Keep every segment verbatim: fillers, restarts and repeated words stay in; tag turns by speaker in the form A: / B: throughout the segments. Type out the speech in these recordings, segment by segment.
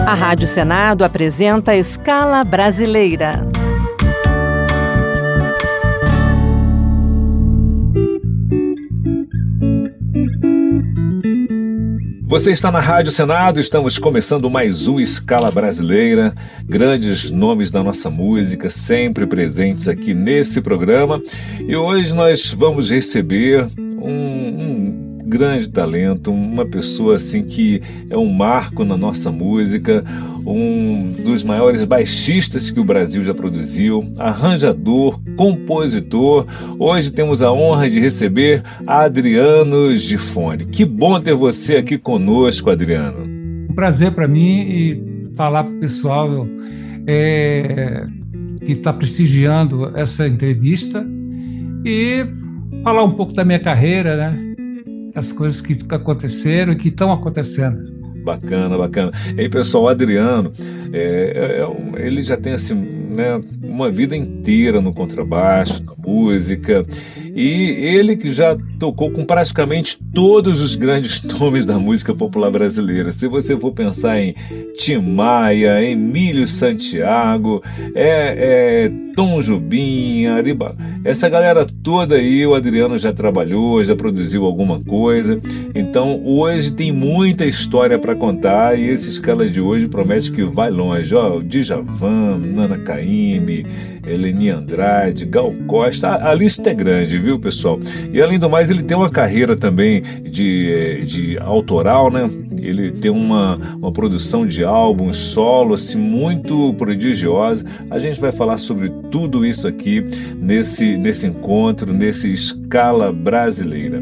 A: A Rádio Senado apresenta Escala Brasileira.
B: Você está na Rádio Senado, estamos começando mais um Escala Brasileira, grandes nomes da nossa música, sempre presentes aqui nesse programa. E hoje nós vamos receber um, um grande talento, uma pessoa assim que é um marco na nossa música, um dos maiores baixistas que o Brasil já produziu, arranjador, compositor. Hoje temos a honra de receber Adriano Gifone. Que bom ter você aqui conosco, Adriano.
C: Um prazer para mim e falar para o pessoal é, que está prestigiando essa entrevista e falar um pouco da minha carreira, né? As coisas que aconteceram e que estão acontecendo.
B: Bacana, bacana. E aí, pessoal, o Adriano, é, é, ele já tem assim, né, uma vida inteira no contrabaixo, na música, e ele que já tocou com praticamente todos os grandes nomes da música popular brasileira. Se você for pensar em Tim Maia, Emílio Santiago, é, é, Tom Jobim, Ariba, essa galera toda aí, o Adriano já trabalhou, já produziu alguma coisa. Então hoje tem muita história para contar e esse Escala de hoje promete que vai longe. Ó, Djavan, Nana Caymmi, Eleni Andrade, Gal Costa, a, a lista é grande, viu, pessoal? E além do mais, ele tem uma carreira também de, de autoral, né? Ele tem uma, uma produção de álbuns solo assim, muito prodigiosa. A gente vai falar sobre tudo isso aqui nesse, nesse encontro, nesse Escala Brasileira.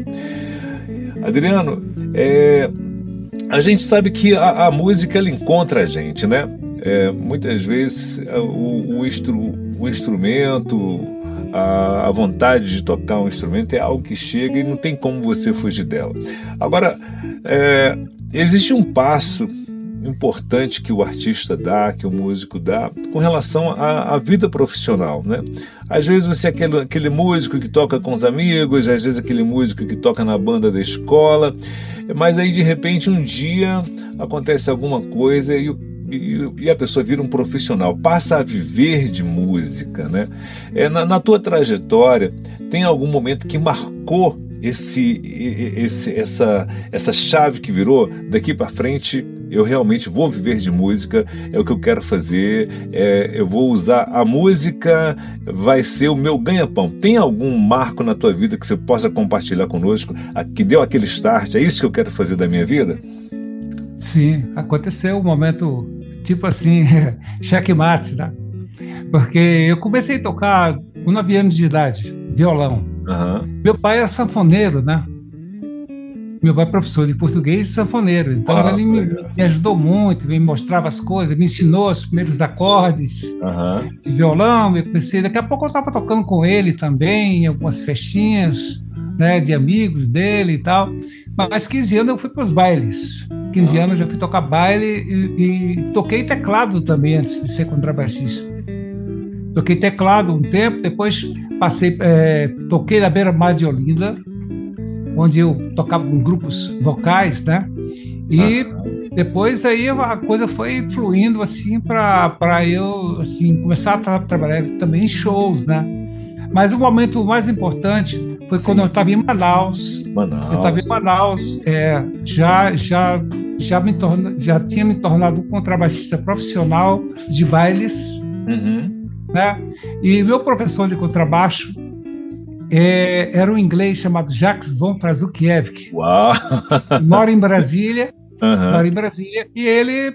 B: Adriano, é, a gente sabe que a, a música ela encontra a gente, né? É, muitas vezes o, o, instru, o instrumento, a, a vontade de tocar um instrumento é algo que chega e não tem como você fugir dela. Agora, é, existe um passo importante que o artista dá, que o músico dá, com relação à, à vida profissional, né? Às vezes você é aquele, aquele músico que toca com os amigos, às vezes aquele músico que toca na banda da escola, mas aí de repente um dia acontece alguma coisa e o e a pessoa vira um profissional, passa a viver de música, né? É, na, na tua trajetória, tem algum momento que marcou esse, esse, essa, essa chave que virou? Daqui para frente eu realmente vou viver de música, é o que eu quero fazer, é, eu vou usar a música, vai ser o meu ganha-pão. Tem algum marco na tua vida que você possa compartilhar conosco, que deu aquele start, é isso que eu quero fazer da minha vida?
C: Sim, aconteceu um momento tipo assim, checkmate, né? Porque eu comecei a tocar com nove anos de idade, violão. Uhum. Meu pai era sanfoneiro, né? Meu pai é professor de português e sanfoneiro, então ah, ele me, me ajudou muito, me mostrava as coisas, me ensinou os primeiros acordes uhum. de violão. Eu comecei, daqui a pouco eu estava tocando com ele também, em algumas festinhas, né, de amigos dele e tal. Mas quinze anos eu fui para os bailes. quinze anos eu já fui tocar baile e, e toquei teclado também antes de ser contrabaixista. Toquei teclado um tempo, depois passei, é, toquei na beira-mar de Olinda, onde eu tocava com grupos vocais, né? E depois aí a coisa foi fluindo assim para eu assim, começar a tra- trabalhar também em shows, né? Mas o momento mais importante foi Sim. quando eu estava em Manaus. Manaus. Eu estava em Manaus, é, já, já, já, me torna, já tinha me tornado um contrabaixista profissional de bailes, uhum. né? E meu professor de contrabaixo é, era um inglês chamado Jacques von Frazukiewicz.
B: Uau!
C: Mora em Brasília, uhum. mora em Brasília, e ele,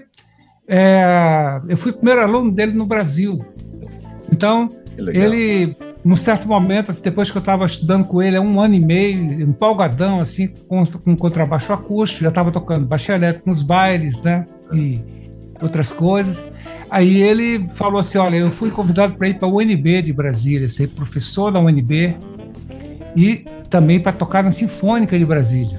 C: é, eu fui o primeiro aluno dele no Brasil. Então, ele... Num certo momento, assim, depois que eu estava estudando com ele há um ano e meio, empolgadão, assim, com, com contrabaixo acústico, já estava tocando baixo elétrico nos bailes, né, e outras coisas. Aí ele falou assim, olha, eu fui convidado para ir para a U N B de Brasília, ser professor da U N B e também para tocar na Sinfônica de Brasília.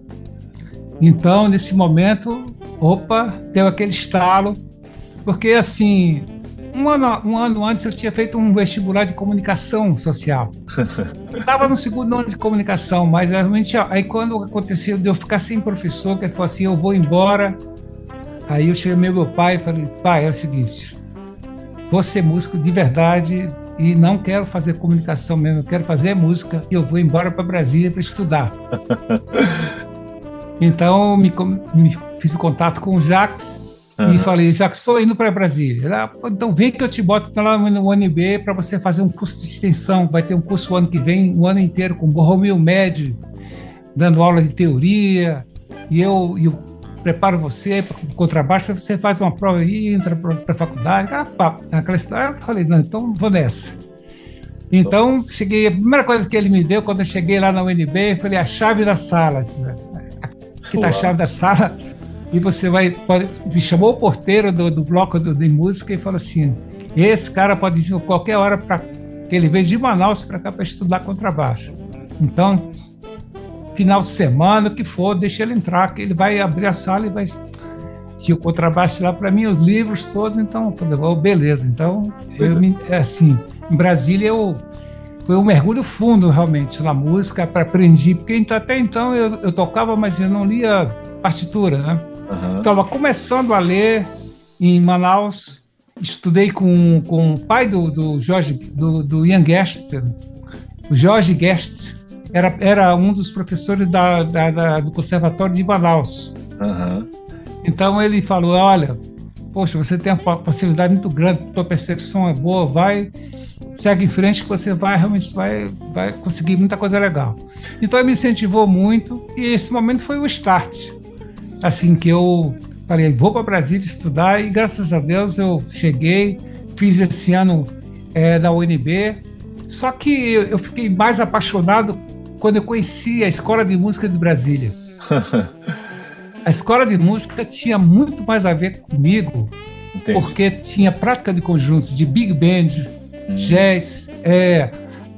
C: Então, nesse momento, opa, deu aquele estalo, porque assim... Um ano, um ano antes eu tinha feito um vestibular de comunicação social. Eu estava no segundo ano de comunicação, mas realmente aí quando aconteceu de eu ficar sem professor, que ele falou assim, eu vou embora, Aí eu cheguei ao meu pai e falei, pai, é o seguinte, vou ser músico de verdade e não quero fazer comunicação mesmo, eu quero fazer música e eu vou embora para Brasília para estudar. Então, me, me fiz contato com o Jacques uhum. e falei, Jacques, estou indo para Brasília. Ele, ah, então vem que eu te boto lá no U N B para você fazer um curso de extensão, vai ter um curso o ano que vem, um ano inteiro com o Romeu Med, dando aula de teoria, e eu, eu preparo você para o contrabaixo, você faz uma prova e entra para a faculdade, aquela, papo, aquela história. Eu falei, não, então vou nessa. Então, cheguei, a primeira coisa que ele me deu, quando eu cheguei lá na U N B, eu falei, a chave da sala, assim, aqui está a chave da sala, e você vai, pode, me chamou o porteiro do, do bloco do, de música e falou assim, esse cara pode vir qualquer hora, pra, que ele veio de Manaus para cá para estudar contrabaixo. Então, final de semana, o que for, deixa ele entrar, que ele vai abrir a sala e vai... Tinha o contrabaixo lá para mim, os livros todos, então, eu falei, oh, beleza. Então, eu, é. assim, em Brasília, eu, foi um mergulho fundo, realmente, na música, para aprender, porque até então eu, eu tocava, mas eu não lia partitura, né? Uhum. Estava começando a ler em Manaus, estudei com, com o pai do, do Jorge, do, do Ian Guest, o Jorge Guest, Era, era um dos professores da, da, da, do Conservatório de Manaus. Uhum. Então ele falou, olha, poxa, você tem uma facilidade muito grande, tua percepção é boa, vai, segue em frente que você vai, realmente vai, vai conseguir muita coisa legal. Então ele me incentivou muito e esse momento foi o start. Assim que eu falei, vou para Brasília estudar e graças a Deus eu cheguei, fiz esse ano é, da U N B, só que eu fiquei mais apaixonado quando eu conheci a Escola de Música de Brasília. A Escola de Música tinha muito mais a ver comigo, entendi. Porque tinha prática de conjuntos, de big band, hum. jazz, é,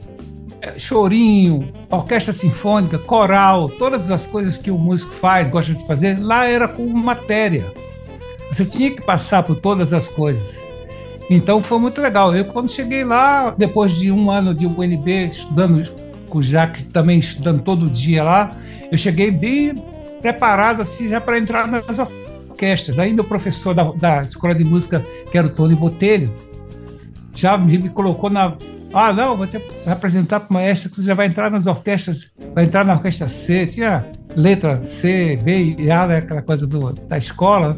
C: chorinho, orquestra sinfônica, coral, todas as coisas que o músico faz, gosta de fazer, lá era como matéria. Você tinha que passar por todas as coisas. Então foi muito legal. Eu, quando cheguei lá, depois de um ano de U N B, estudando com o Jacques, também estudando todo dia lá, eu cheguei bem preparado assim, já para entrar nas orquestras. Aí meu professor da, da Escola de Música, que era o Tony Botelho, já me, me colocou na... Ah, não, vou te apresentar para o maestro que você já vai entrar nas orquestras, vai entrar na orquestra C, tinha letra C, B e A, né, aquela coisa do, da escola.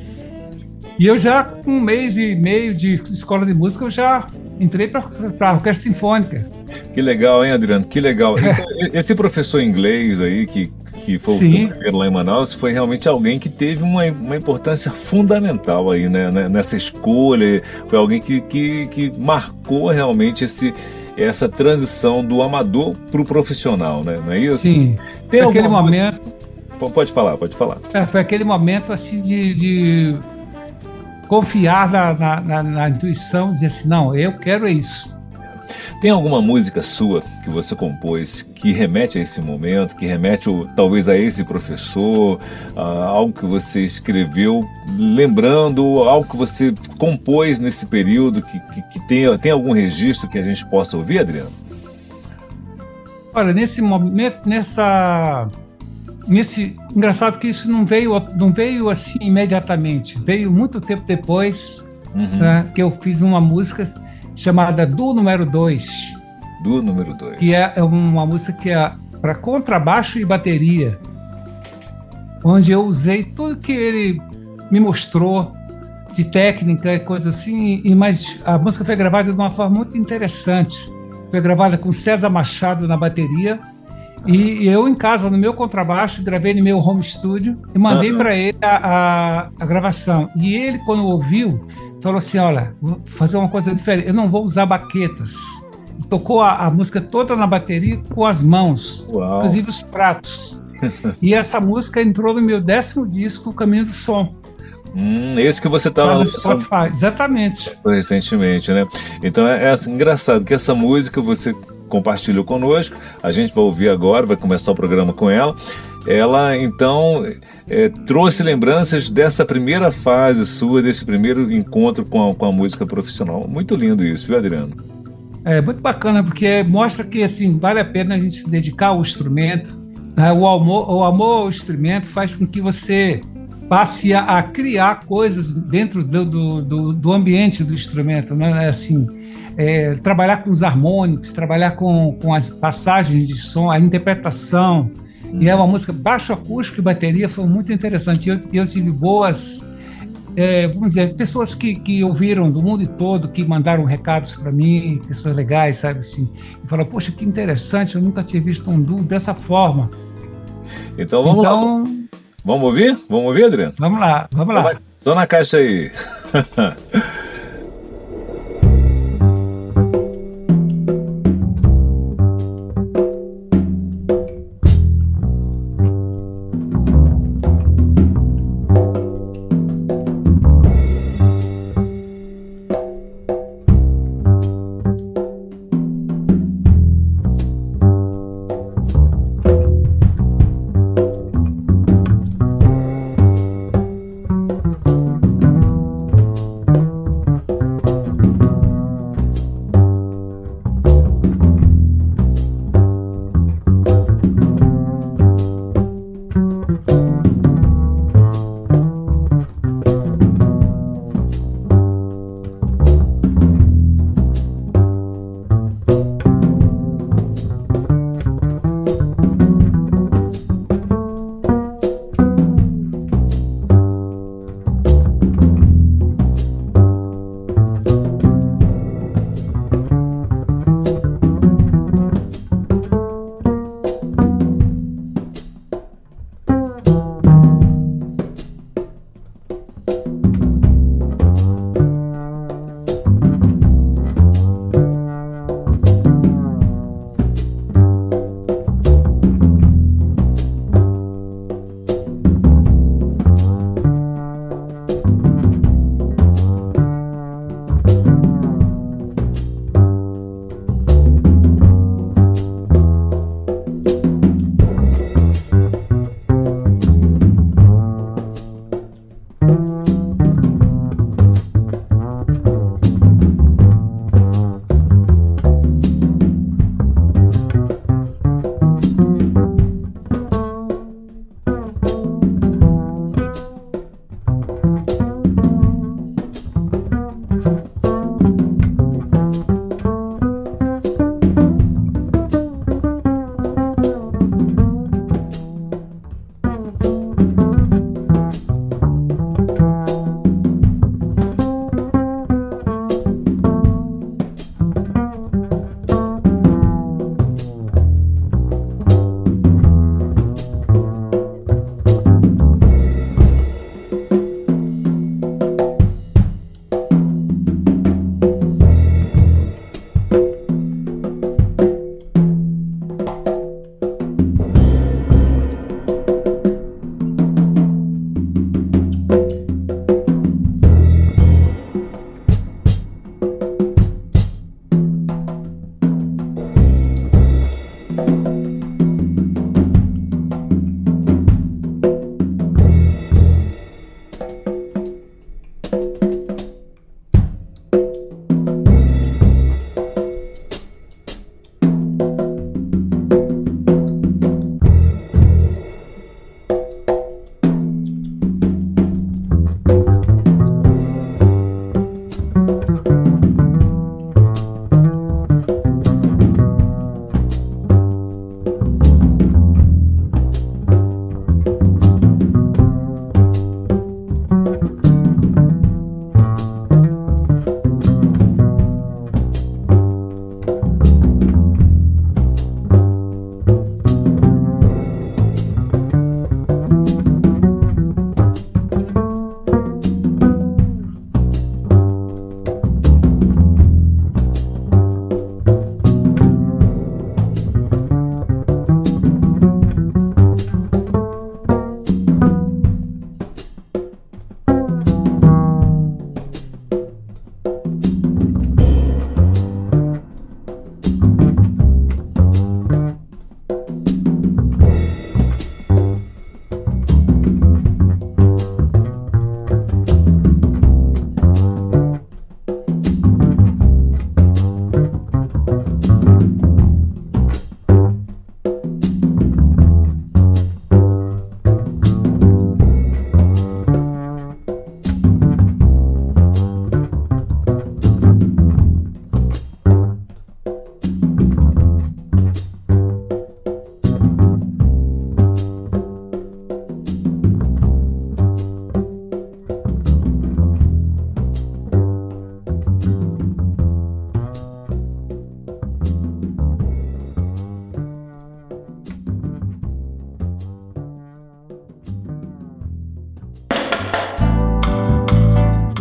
C: E eu já, com um mês e meio de escola de música, eu já entrei para a orquestra sinfônica.
B: Que legal, hein, Adriano? Que legal. Então, esse professor inglês aí, que, que foi Sim. o primeiro lá em Manaus, foi realmente alguém que teve uma, uma importância fundamental aí, né, nessa escolha. Foi alguém que, que, que marcou realmente esse, essa transição do amador para o profissional, né? Não é isso?
C: Sim. Tem foi aquele momento...
B: Pode falar, pode falar.
C: É, foi aquele momento assim de... de... confiar na, na, na, na intuição, dizer assim, não, eu quero isso.
B: Tem alguma música sua que você compôs que remete a esse momento, que remete talvez a esse professor, a algo que você escreveu, lembrando algo que você compôs nesse período, que, que, que tem, tem algum registro que a gente possa ouvir, Adriano?
C: Olha, nesse momento, nessa... Nesse, engraçado que isso não veio, não veio assim imediatamente, veio muito tempo depois, uhum. né, que eu fiz uma música chamada Do Número dois.
B: Do Número dois.
C: Que é uma música que é para contrabaixo e bateria, onde eu usei tudo que ele me mostrou de técnica e coisa assim, e, mas a música foi gravada de uma forma muito interessante. Foi gravada com César Machado na bateria, e eu em casa, no meu contrabaixo, gravei no meu home studio e mandei uhum. para ele a, a, a gravação. E ele, quando ouviu, falou assim, olha, vou fazer uma coisa diferente, eu não vou usar baquetas. Tocou a, a música toda na bateria com as mãos, Uau. Inclusive os pratos. E essa música entrou no meu décimo disco, O Caminho do Som.
B: Hum, esse que você estava
C: no Spotify, exatamente.
B: Recentemente, né? Então é, é assim, engraçado que essa música você compartilhou conosco, a gente vai ouvir agora, vai começar o programa com ela. Ela, então, é, trouxe lembranças dessa primeira fase sua, desse primeiro encontro com a, com a música profissional. Muito lindo isso, viu, Adriano?
C: É muito bacana, porque mostra que assim, vale a pena a gente se dedicar ao instrumento. Né? O amor, o amor ao instrumento faz com que você passe a, a criar coisas dentro do, do, do, do ambiente do instrumento, né? Assim, é, trabalhar com os harmônicos, trabalhar com, com as passagens de som, a interpretação. Hum. E é uma música baixo acústico e bateria, foi muito interessante. Eu, eu tive boas, é, vamos dizer, pessoas que, que ouviram do mundo todo, que mandaram recados para mim, pessoas legais, sabe assim, e falaram, poxa, que interessante, eu nunca tinha visto um duo dessa forma.
B: Então vamos então, lá. Vamos ouvir? Vamos ouvir, Adriano?
C: Vamos lá, vamos
B: só
C: lá.
B: Na, só na caixa aí.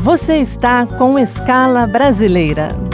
A: Você está com Escala Brasileira.